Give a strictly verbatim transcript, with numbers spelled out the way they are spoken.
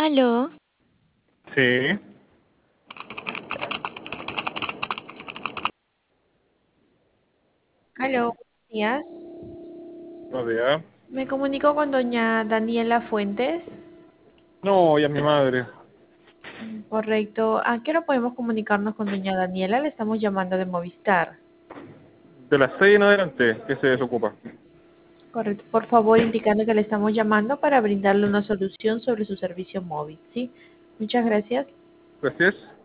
Aló, Sí, aló, buenos días. buenos días. Me comunico con doña Daniela Fuentes. No, ya mi madre. Mm, Correcto. ¿A qué hora podemos comunicarnos con doña Daniela? Le estamos llamando de Movistar. De las seis en adelante, que se desocupa. Correcto. Por favor, indicando que le estamos llamando para brindarle una solución sobre su servicio móvil, ¿sí? Muchas gracias. Gracias.